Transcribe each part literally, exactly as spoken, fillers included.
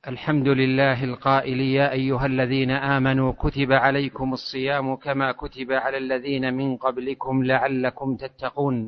الحمد لله القائل: يا أيها الذين آمنوا كتب عليكم الصيام كما كتب على الذين من قبلكم لعلكم تتقون.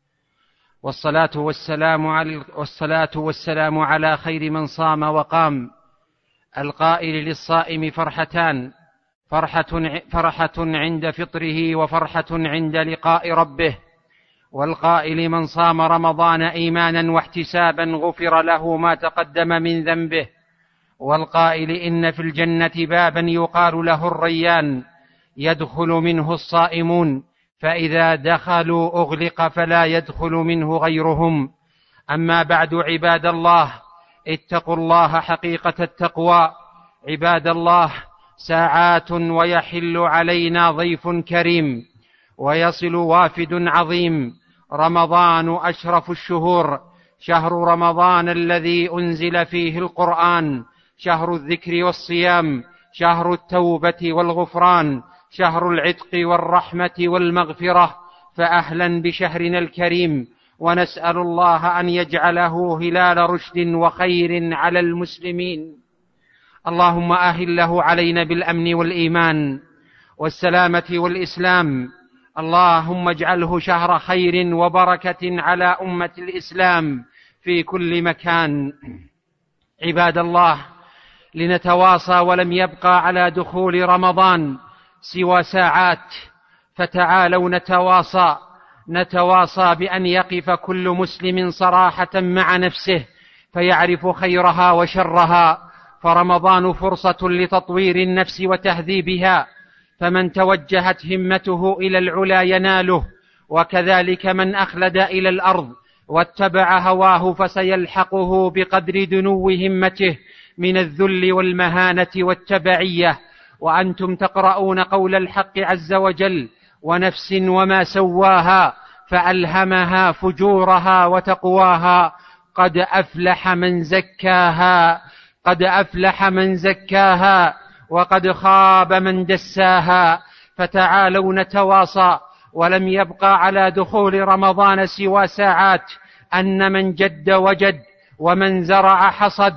والصلاة والسلام على, والصلاة والسلام على خير من صام وقام، القائل للصائم فرحتان: فرحة, فرحة عند فطره وفرحة عند لقاء ربه. والقائل: من صام رمضان إيمانا واحتسابا غفر له ما تقدم من ذنبه. والقائل: إن في الجنة بابا يقال له الريان يدخل منه الصائمون، فإذا دخلوا أغلق فلا يدخل منه غيرهم. أما بعد، عباد الله، اتقوا الله حقيقة التقوى. عباد الله، ساعات ويحل علينا ضيف كريم، ويصل وافد عظيم. رمضان أشرف الشهور، شهر رمضان الذي أنزل فيه القرآن، شهر الذكر والصيام، شهر التوبة والغفران، شهر العتق والرحمة والمغفرة. فأهلا بشهرنا الكريم، ونسأل الله أن يجعله هلال رشد وخير على المسلمين. اللهم أهله علينا بالأمن والإيمان والسلامة والإسلام. اللهم اجعله شهر خير وبركة على أمة الإسلام في كل مكان. عباد الله، لنتواصى، ولم يبقى على دخول رمضان سوى ساعات، فتعالوا نتواصى نتواصى بأن يقف كل مسلم صراحة مع نفسه فيعرف خيرها وشرها. فرمضان فرصة لتطوير النفس وتهذيبها، فمن توجهت همته إلى العلا يناله، وكذلك من أخلد إلى الأرض واتبع هواه فسيلحقه بقدر دنو همته من الذل والمهانة والتبعية. وأنتم تقرؤون قول الحق عز وجل: ونفس وما سواها فألهمها فجورها وتقواها قد أفلح من زكاها قد أفلح من زكاها وقد خاب من دساها. فتعالوا نتواصى، ولم يبقى على دخول رمضان سوى ساعات، أن من جد وجد، ومن زرع حصد،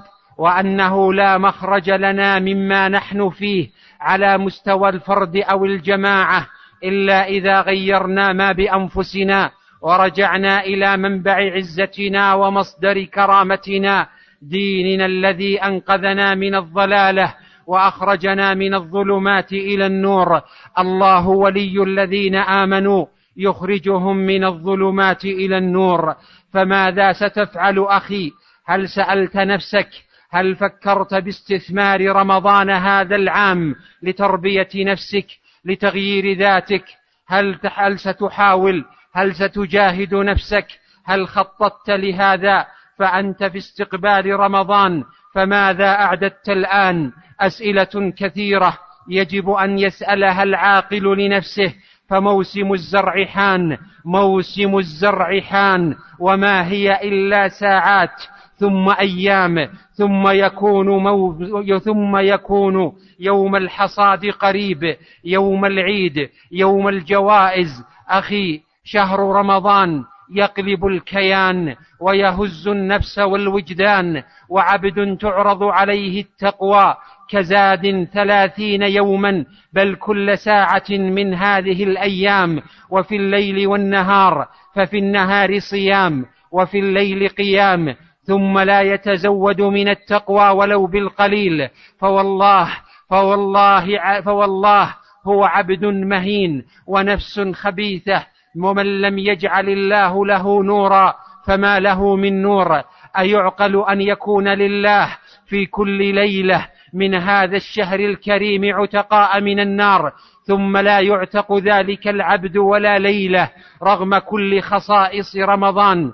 وأنه لا مخرج لنا مما نحن فيه على مستوى الفرد أو الجماعة إلا إذا غيرنا ما بأنفسنا ورجعنا إلى منبع عزتنا ومصدر كرامتنا، ديننا الذي أنقذنا من الضلالة وأخرجنا من الظلمات إلى النور. الله ولي الذين آمنوا يخرجهم من الظلمات إلى النور. فماذا ستفعل أخي؟ هل سألت نفسك؟ هل فكرت باستثمار رمضان هذا العام لتربية نفسك، لتغيير ذاتك؟ هل هل ستحاول؟ هل ستجاهد نفسك؟ هل خططت لهذا؟ فأنت في استقبال رمضان، فماذا أعددت الآن؟ أسئلة كثيرة يجب أن يسألها العاقل لنفسه. فموسم الزرع حان، موسم الزرع حان، وما هي إلا ساعات، ثم أيام، ثم يكون, مو... ثم يكون يوم الحصاد قريب، يوم العيد، يوم الجوائز. أخي، شهر رمضان يقلب الكيان ويهز النفس والوجدان، وعبد تعرض عليه التقوى كزاد ثلاثين يوما، بل كل ساعة من هذه الأيام. وفي الليل والنهار، ففي النهار صيام وفي الليل قيام، ثم لا يتزود من التقوى ولو بالقليل. فوالله فوالله فوالله هو عبد مهين ونفس خبيثة، ومن لم يجعل الله له نورا فما له من نور. أيعقل أن يكون لله في كل ليلة من هذا الشهر الكريم عتقاء من النار، ثم لا يعتق ذلك العبد ولا ليلة، رغم كل خصائص رمضان،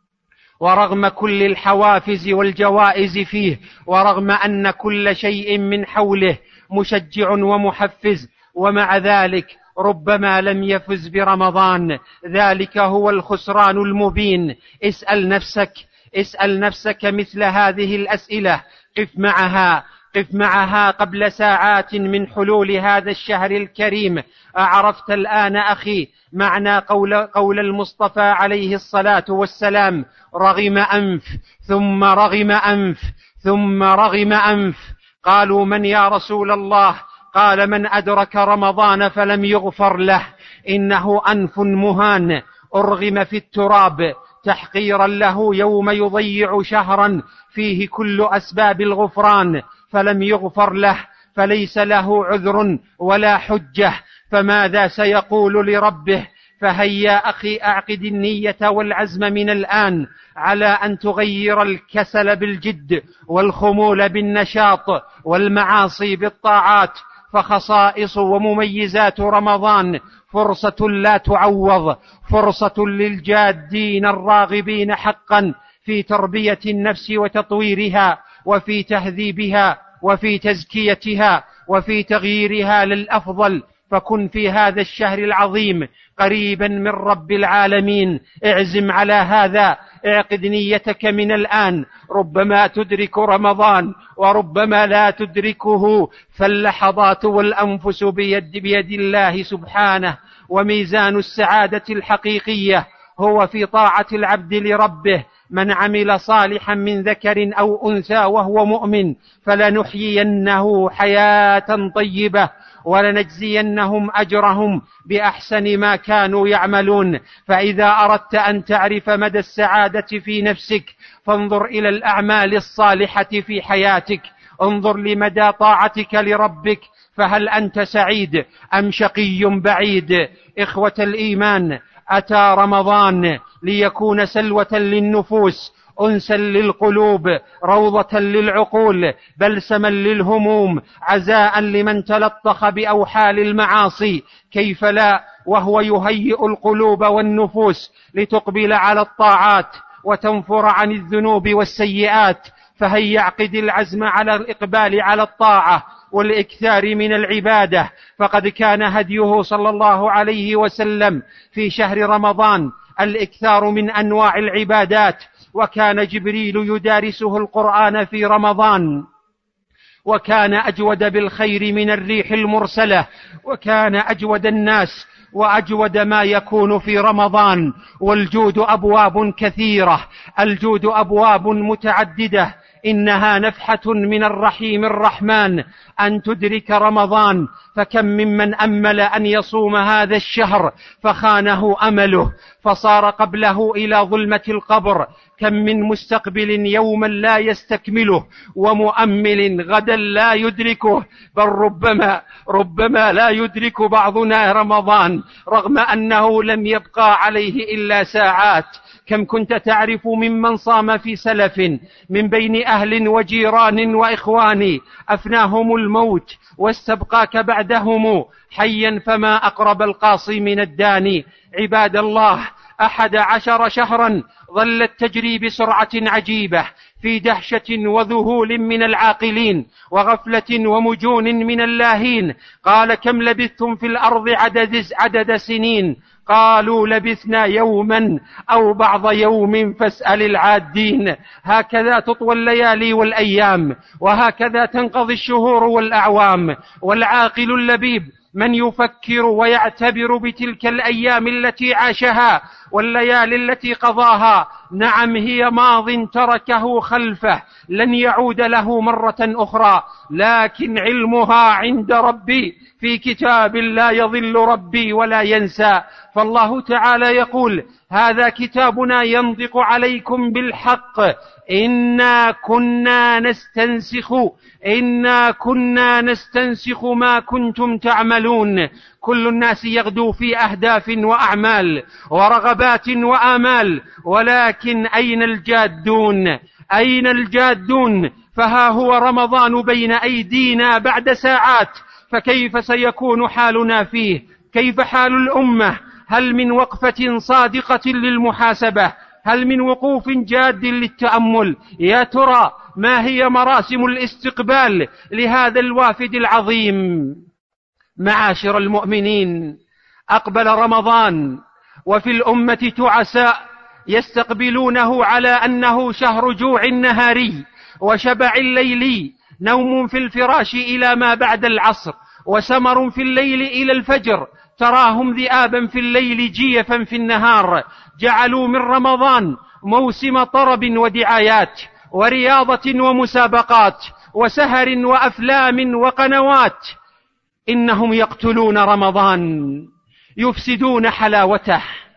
ورغم كل الحوافز والجوائز فيه، ورغم أن كل شيء من حوله مشجع ومحفز، ومع ذلك ربما لم يفز برمضان. ذلك هو الخسران المبين. اسأل نفسك اسأل نفسك مثل هذه الأسئلة، قف معها قف معها قبل ساعات من حلول هذا الشهر الكريم. أعرفت الآن أخي معنى قول, قول المصطفى عليه الصلاة والسلام: رغم أنف ثم رغم أنف ثم رغم أنف. قالوا: من يا رسول الله؟ قال: من أدرك رمضان فلم يغفر له، إنه أنف مهان أرغم في التراب تحقيرا له يوم يضيع شهرا فيه كل أسباب الغفران فلم يغفر له، فليس له عذر ولا حجة، فماذا سيقول لربه؟ فهيا أخي أعقد النية والعزم من الآن على أن تغير الكسل بالجد والخمول بالنشاط والمعاصي بالطاعات، فخصائص ومميزات رمضان فرصة لا تعوض، فرصة للجادين الراغبين حقا في تربية النفس وتطويرها وفي تهذيبها وفي تزكيتها وفي تغييرها للأفضل. فكن في هذا الشهر العظيم قريبا من رب العالمين، اعزم على هذا، اعقد نيتك من الآن. ربما تدرك رمضان وربما لا تدركه، فاللحظات والأنفس بيد, بيد الله سبحانه، وميزان السعادة الحقيقية هو في طاعة العبد لربه. من عمل صالحا من ذكر أو أنثى وهو مؤمن فلنحيينه حياة طيبة ولنجزينهم أجرهم بأحسن ما كانوا يعملون. فإذا أردت أن تعرف مدى السعادة في نفسك فانظر إلى الأعمال الصالحة في حياتك، انظر لمدى طاعتك لربك، فهل أنت سعيد أم شقي بعيد؟ إخوة الإيمان، أتى رمضان ليكون سلوة للنفوس، أنسا للقلوب، روضة للعقول، بلسما للهموم، عزاء لمن تلطخ بأوحال المعاصي. كيف لا وهو يهيئ القلوب والنفوس لتقبل على الطاعات وتنفر عن الذنوب والسيئات. فهيا اعقد العزم على الإقبال على الطاعة والإكثار من العبادة، فقد كان هديه صلى الله عليه وسلم في شهر رمضان الإكثار من أنواع العبادات، وكان جبريل يدارسه القرآن في رمضان، وكان أجود بالخير من الريح المرسلة، وكان أجود الناس وأجود ما يكون في رمضان. والجود أبواب كثيرة، الجود أبواب متعددة، إنها نفحة من الرحيم الرحمن أن تدرك رمضان. فكم ممن أمل أن يصوم هذا الشهر فخانه أمله فصار قبله إلى ظلمة القبر. كم من مستقبل يوما لا يستكمله ومؤمل غدا لا يدركه، بل ربما ربما لا يدرك بعضنا رمضان رغم أنه لم يبقى عليه إلا ساعات. كم كنت تعرف ممن صام في سلف من بين أهل وجيران وإخوان أفناهم الموت واستبقاك بعدهم حيا، فما أقرب القاصي من الداني. عباد الله، أحد عشر شهرا ظلت تجري بسرعة عجيبة في دهشة وذهول من العاقلين وغفلة ومجون من اللاهين. قال: كم لبثتم في الأرض عدد, عدد سنين؟ قالوا: لبثنا يوما أو بعض يوم فاسأل العادين. هكذا تطوى الليالي والأيام، وهكذا تنقضي الشهور والأعوام. والعاقل اللبيب من يفكر ويعتبر بتلك الأيام التي عاشها والليالي التي قضاها. نعم، هي ماض تركه خلفه لن يعود له مرة أخرى، لكن علمها عند ربي في كتاب لا يضل ربي ولا ينسى. فالله تعالى يقول: هذا كتابنا ينطق عليكم بالحق إنا كنا نستنسخ إنا كنا نستنسخ ما كنتم تعملون. كل الناس يغدو في أهداف وأعمال ورغبات وآمال، ولكن أين الجادون؟ أين الجادون؟ فها هو رمضان بين أيدينا بعد ساعات، فكيف سيكون حالنا فيه؟ كيف حال الأمة؟ هل من وقفة صادقة للمحاسبة؟ هل من وقوف جاد للتأمل؟ يا ترى ما هي مراسم الاستقبال لهذا الوافد العظيم؟ معاشر المؤمنين، أقبل رمضان وفي الأمة تعساء يستقبلونه على أنه شهر جوع نهاري وشبع الليلي، نوم في الفراش إلى ما بعد العصر، وسمر في الليل إلى الفجر. تراهم ذئابا في الليل جيفا في النهار. جعلوا من رمضان موسم طرب ودعايات ورياضة ومسابقات وسهر وأفلام وقنوات. إنهم يقتلون رمضان، يفسدون حلاوته،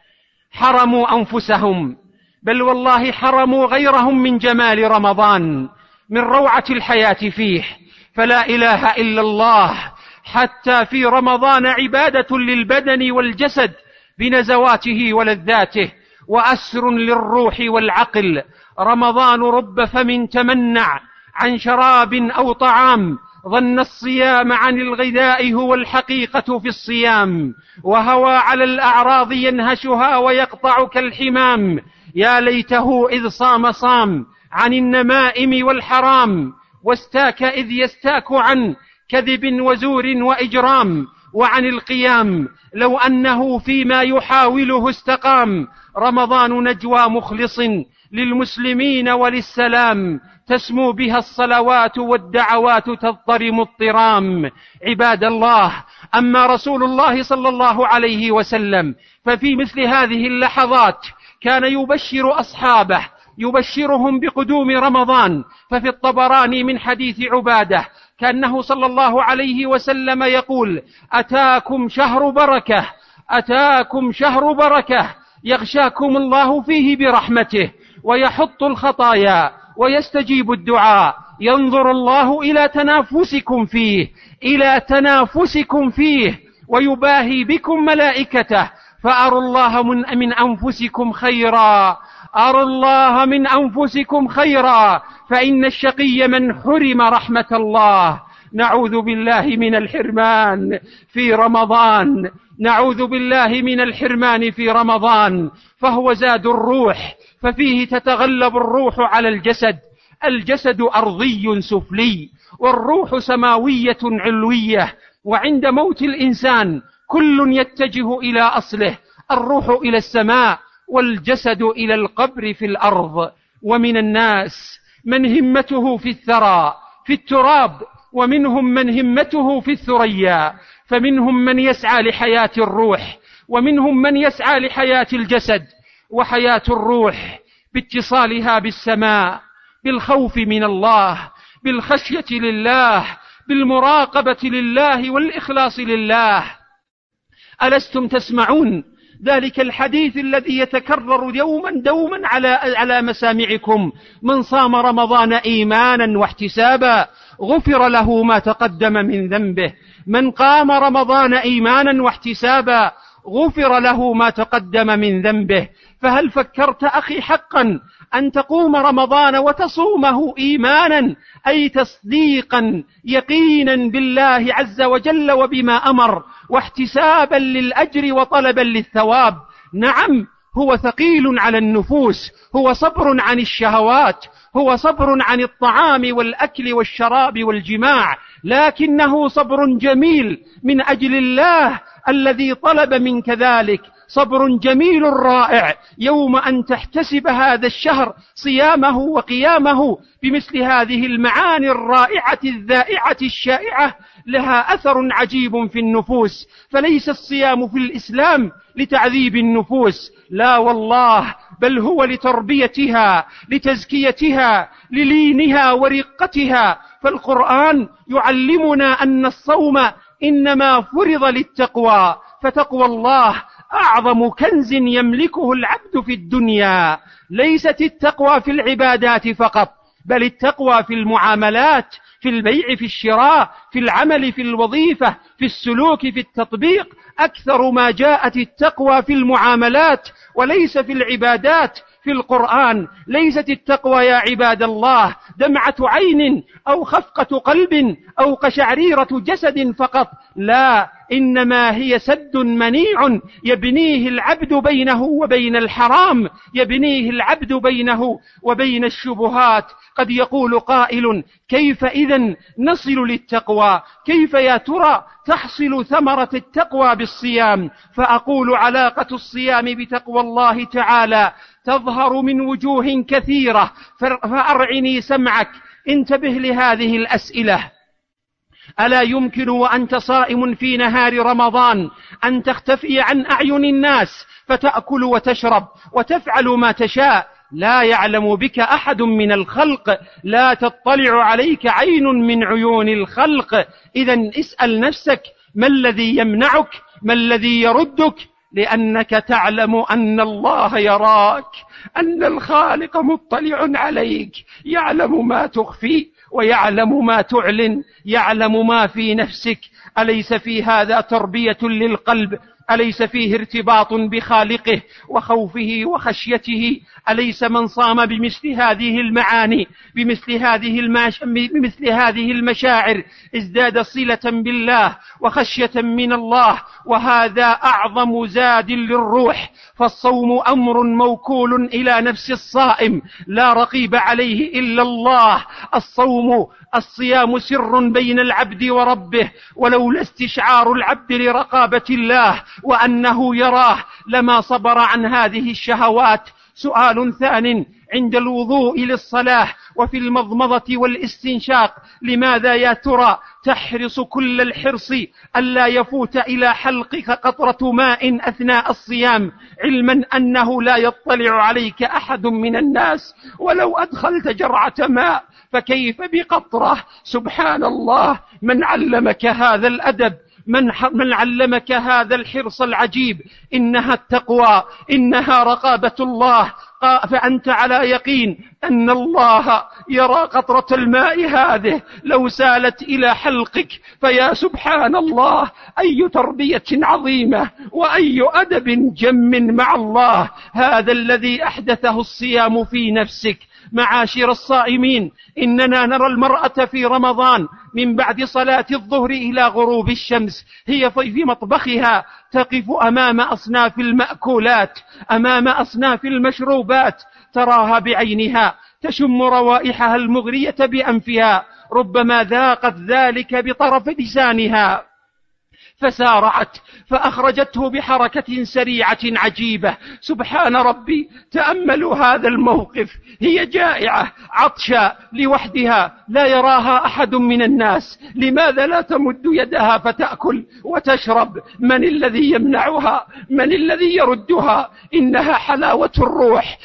حرموا أنفسهم، بل والله حرموا غيرهم من جمال رمضان، من روعة الحياة فيه. فلا إله إلا الله حتى في رمضان عبادة للبدن والجسد بنزواته ولذاته، وأسر للروح والعقل. رمضان رب فم تمنع عن شراب أو طعام، ظن الصيام عن الغذاء هو الحقيقة في الصيام، وهوى على الأعراض ينهشها ويقطع كالحمام. يا ليته إذ صام صام عن النمائم والحرام، واستاك إذ يستاك عن كذب وزور وإجرام، وعن القيام لو أنه فيما يحاوله استقام. رمضان نجوى مخلص للمسلمين وللسلام، تسمو بها الصلوات والدعوات تضطرم الطرام. عباد الله، أما رسول الله صلى الله عليه وسلم ففي مثل هذه اللحظات كان يبشر أصحابه، يبشرهم بقدوم رمضان. ففي الطبراني من حديث عبادة كأنه صلى الله عليه وسلم يقول: أتاكم شهر بركة، أتاكم شهر بركة، يغشاكم الله فيه برحمته، ويحط الخطايا، ويستجيب الدعاء، ينظر الله إلى تنافسكم فيه، إلى تنافسكم فيه، ويباهي بكم ملائكته. فأروا الله من, من أنفسكم خيرا، أروا الله من أنفسكم خيرا، فإن الشقي من حرم رحمة الله. نعوذ بالله من الحرمان في رمضان، نعوذ بالله من الحرمان في رمضان. فهو زاد الروح، ففيه تتغلب الروح على الجسد. الجسد أرضي سفلي، والروح سماوية علوية. وعند موت الإنسان كل يتجه إلى أصله، الروح إلى السماء والجسد إلى القبر في الأرض. ومن الناس من همته في الثرى في التراب، ومنهم من همته في الثريا. فمنهم من يسعى لحياة الروح، ومنهم من يسعى لحياة الجسد. وحياة الروح باتصالها بالسماء، بالخوف من الله، بالخشية لله، بالمراقبة لله والإخلاص لله. ألستم تسمعون ذلك الحديث الذي يتكرر يوما دوما على على مسامعكم: من صام رمضان إيمانا واحتسابا غفر له ما تقدم من ذنبه. من قام رمضان إيمانا واحتسابا غفر له ما تقدم من ذنبه. فهل فكرت أخي حقا أن تقوم رمضان وتصومه إيمانا، أي تصديقا يقينا بالله عز وجل وبما أمر، واحتسابا للأجر وطلبا للثواب؟ نعم، هو ثقيل على النفوس، هو صبر عن الشهوات، هو صبر عن الطعام والأكل والشراب والجماع، لكنه صبر جميل من أجل الله الذي طلب منك ذلك. صبر جميل رائع يوم أن تحتسب هذا الشهر صيامه وقيامه بمثل هذه المعاني الرائعة الذائعة الشائعة، لها أثر عجيب في النفوس. فليس الصيام في الإسلام لتعذيب النفوس، لا والله، بل هو لتربيتها، لتزكيتها، للينها ورقتها. فالقرآن يعلمنا أن الصوم إنما فرض للتقوى، فتقوى الله أعظم كنز يملكه العبد في الدنيا. ليست التقوى في العبادات فقط، بل التقوى في المعاملات، في البيع، في الشراء، في العمل، في الوظيفة، في السلوك، في التطبيق. أكثر ما جاءت التقوى في المعاملات وليس في العبادات. في القرآن ليست التقوى يا عباد الله دمعة عين أو خفقة قلب أو قشعريرة جسد فقط، لا، إنما هي سد منيع يبنيه العبد بينه وبين الحرام، يبنيه العبد بينه وبين الشبهات. قد يقول قائل: كيف إذن نصل للتقوى؟ كيف يا ترى تحصل ثمرة التقوى بالصيام؟ فأقول: علاقة الصيام بتقوى الله تعالى تظهر من وجوه كثيرة، فأرعني سمعك، انتبه لهذه الأسئلة. ألا يمكن وأنت صائم في نهار رمضان أن تختفي عن أعين الناس فتأكل وتشرب وتفعل ما تشاء لا يعلم بك أحد من الخلق، لا تطلع عليك عين من عيون الخلق. إذن اسأل نفسك ما الذي يمنعك، ما الذي يردك، لأنك تعلم أن الله يراك، أن الخالق مطلع عليك، يعلم ما تخفي ويعلم ما تعلن، يعلم ما في نفسك. أليس في هذا تربية للقلب؟ أليس فيه ارتباط بخالقه وخوفه وخشيته؟ أليس من صام بمثل هذه المعاني، بمثل هذه, الماش... بمثل هذه المشاعر، ازداد صلة بالله وخشية من الله؟ وهذا أعظم زاد للروح. فالصوم أمر موكول إلى نفس الصائم، لا رقيب عليه إلا الله. الصوم الصيام سر بين العبد وربه، ولولا استشعار العبد لرقابة الله وأنه يراه لما صبر عن هذه الشهوات. سؤال ثان: عند الوضوء للصلاة وفي المضمضة والاستنشاق، لماذا يا ترى تحرص كل الحرص ألا يفوت إلى حلقك قطرة ماء أثناء الصيام، علما أنه لا يطلع عليك أحد من الناس؟ ولو أدخلت جرعة ماء فكيف بقطرة؟ سبحان الله، من علمك هذا الأدب؟ من, من علمك هذا الحرص العجيب؟ إنها التقوى، إنها رقابة الله. فأنت على يقين أن الله يرى قطرة الماء هذه لو سالت إلى حلقك. فيا سبحان الله، أي تربية عظيمة وأي أدب جم مع الله. هذا الذي أحدثه الصيام في نفسك. معاشر الصائمين، إننا نرى المرأة في رمضان من بعد صلاة الظهر إلى غروب الشمس هي في مطبخها تقف أمام أصناف المأكولات، أمام أصناف المشروبات، تراها بعينها، تشم روائحها المغرية بأنفها، ربما ذاقت ذلك بطرف لسانها، فسارعت فأخرجته بحركة سريعة عجيبة. سبحان ربي، تأملوا هذا الموقف، هي جائعة عطشة لوحدها، لا يراها أحد من الناس، لماذا لا تمد يدها فتأكل وتشرب؟ من الذي يمنعها؟ من الذي يردها؟ إنها حلاوة الروح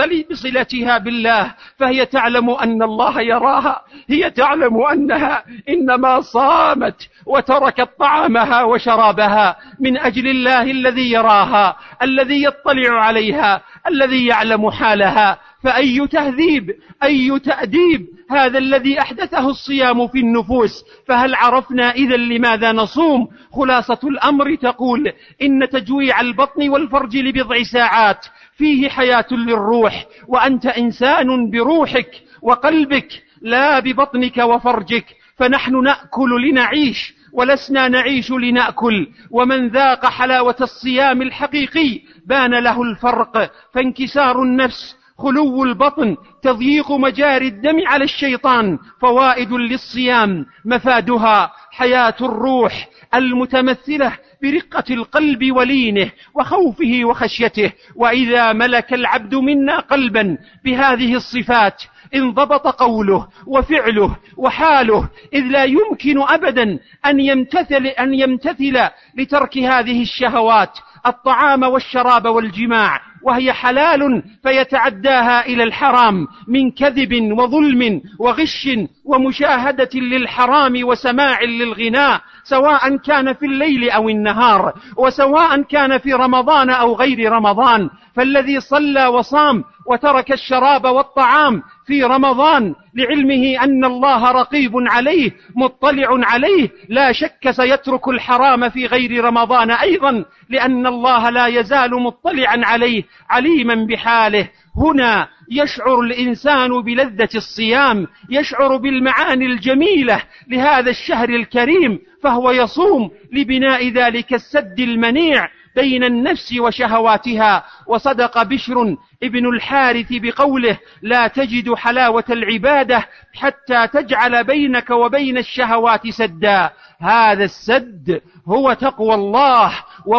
بصلتها بالله، فهي تعلم أن الله يراها، هي تعلم أنها إنما صامت وتركت طعامها وشرابها من أجل الله الذي يراها، الذي يطلع عليها، الذي يعلم حالها. فأي تهذيب، أي تأديب هذا الذي أحدثه الصيام في النفوس. فهل عرفنا إذن لماذا نصوم؟ خلاصة الأمر تقول إن تجويع البطن والفرج لبضع ساعات فيه حياة للروح، وأنت إنسان بروحك وقلبك لا ببطنك وفرجك. فنحن نأكل لنعيش ولسنا نعيش لنأكل. ومن ذاق حلاوة الصيام الحقيقي بان له الفرق. فانكسار النفس، خلو البطن، تضييق مجاري الدم على الشيطان فوائد للصيام، مفادها حياة الروح المتمثلة برقة القلب ولينه وخوفه وخشيته. وإذا ملك العبد منا قلبا بهذه الصفات انضبط قوله وفعله وحاله، إذ لا يمكن أبدا أن يمتثل, أن يمتثل لترك هذه الشهوات، الطعام والشراب والجماع، وهي حلال فيتعداها إلى الحرام من كذب وظلم وغش ومشاهدة للحرام وسماع للغناء، سواء كان في الليل أو النهار، وسواء كان في رمضان أو غير رمضان. فالذي صلى وصام وترك الشراب والطعام في رمضان لعلمه أن الله رقيب عليه مطلع عليه، لا شك سيترك الحرام في غير رمضان أيضا، لأن الله لا يزال مطلعا عليه عليما بحاله. هنا يشعر الإنسان بلذة الصيام، يشعر بالمعاني الجميلة لهذا الشهر الكريم، فهو يصوم لبناء ذلك السد المنيع بين النفس وشهواتها. وصدق بشر ابن الحارث بقوله: لا تجد حلاوة العبادة حتى تجعل بينك وبين الشهوات سدا. هذا السد هو تقوى الله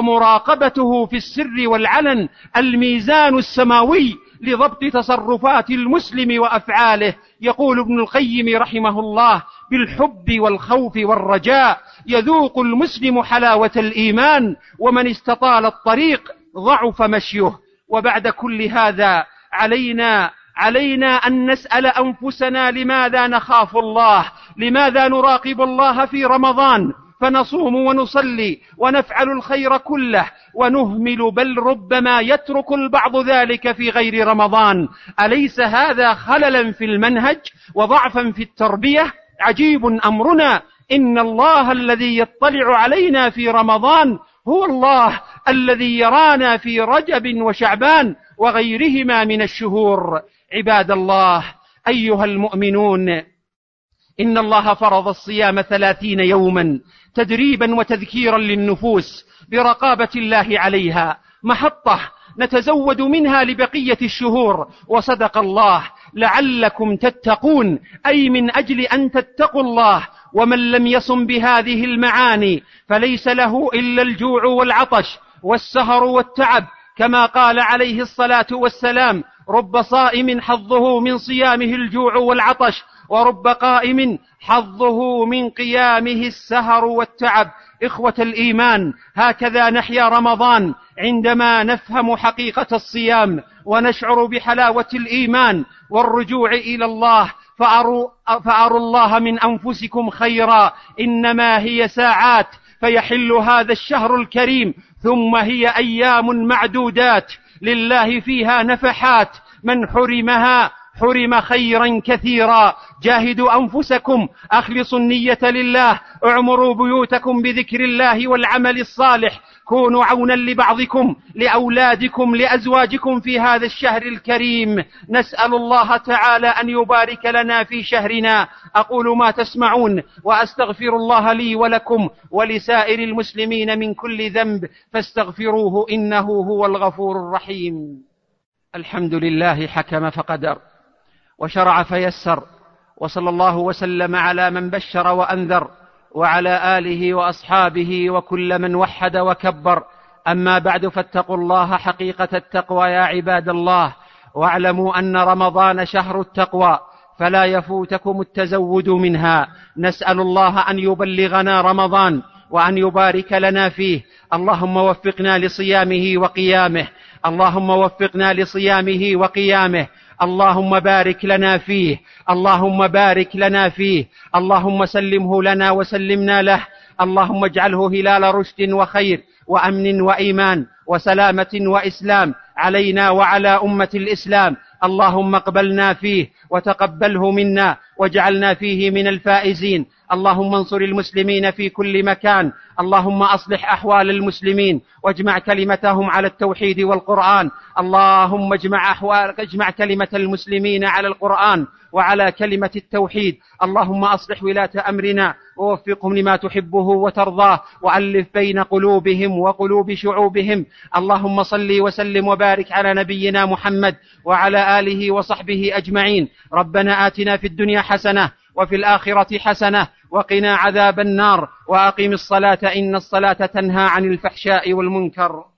ومراقبته في السر والعلن، الميزان السماوي لضبط تصرفات المسلم وأفعاله. يقول ابن القيم رحمه الله: بالحب والخوف والرجاء يذوق المسلم حلاوة الإيمان، ومن استطال الطريق ضعف مشيه. وبعد كل هذا علينا علينا أن نسأل أنفسنا لماذا نخاف الله، لماذا نراقب الله في رمضان فنصوم ونصلي ونفعل الخير كله ونهمل، بل ربما يترك البعض ذلك في غير رمضان. أليس هذا خللا في المنهج وضعفا في التربية؟ عجيب أمرنا، إن الله الذي يطلع علينا في رمضان هو الله الذي يرانا في رجب وشعبان وغيرهما من الشهور. عباد الله، أيها المؤمنون، إن الله فرض الصيام ثلاثين يوما تدريبا وتذكيرا للنفوس برقابة الله عليها، محطة نتزود منها لبقية الشهور. وصدق الله: لعلكم تتقون، أي من أجل أن تتقوا الله. ومن لم يصم بهذه المعاني فليس له إلا الجوع والعطش والسهر والتعب، كما قال عليه الصلاة والسلام: رب صائم حظه من صيامه الجوع والعطش، ورب قائم حظه من قيامه السهر والتعب. إخوة الإيمان، هكذا نحيا رمضان عندما نفهم حقيقة الصيام ونشعر بحلاوة الإيمان والرجوع إلى الله. فأروا, فأروا الله من أنفسكم خيرا، إنما هي ساعات فيحل هذا الشهر الكريم، ثم هي أيام معدودات لله فيها نفحات، من حرمها حرم خيرا كثيرا. جاهدوا أنفسكم، أخلصوا النية لله، اعمروا بيوتكم بذكر الله والعمل الصالح، كونوا عونا لبعضكم، لأولادكم، لأزواجكم في هذا الشهر الكريم. نسأل الله تعالى أن يبارك لنا في شهرنا. أقول ما تسمعون وأستغفر الله لي ولكم ولسائر المسلمين من كل ذنب، فاستغفروه إنه هو الغفور الرحيم. الحمد لله، حكم فقدر وشرع فيسر، وصلى الله وسلم على من بشر وأنذر، وعلى آله وأصحابه وكل من وحد وكبر. أما بعد، فاتقوا الله حقيقة التقوى يا عباد الله، واعلموا أن رمضان شهر التقوى، فلا يفوتكم التزود منها. نسأل الله أن يبلغنا رمضان وأن يبارك لنا فيه. اللهم وفقنا لصيامه وقيامه، اللهم وفقنا لصيامه وقيامه، اللهم بارك لنا فيه، اللهم بارك لنا فيه، اللهم سلمه لنا وسلمنا له، اللهم اجعله هلال رشد وخير وأمن وإيمان وسلامة وإسلام علينا وعلى أمة الإسلام. اللهم اقبلنا فيه وتقبله منا واجعلنا فيه من الفائزين. اللهم انصر المسلمين في كل مكان، اللهم أصلح أحوال المسلمين واجمع كلمتهم على التوحيد والقرآن. اللهم اجمع, أحوال اجمع كلمة المسلمين على القرآن وعلى كلمة التوحيد. اللهم أصلح ولاة أمرنا ووفقهم لما تحبه وترضاه، وألف بين قلوبهم وقلوب شعوبهم. اللهم صل وسلم وبارك على نبينا محمد وعلى آله وصحبه أجمعين. ربنا آتنا في الدنيا حسنة وفي الآخرة حسنة وقنا عذاب النار، وأقم الصلاة إن الصلاة تنهى عن الفحشاء والمنكر.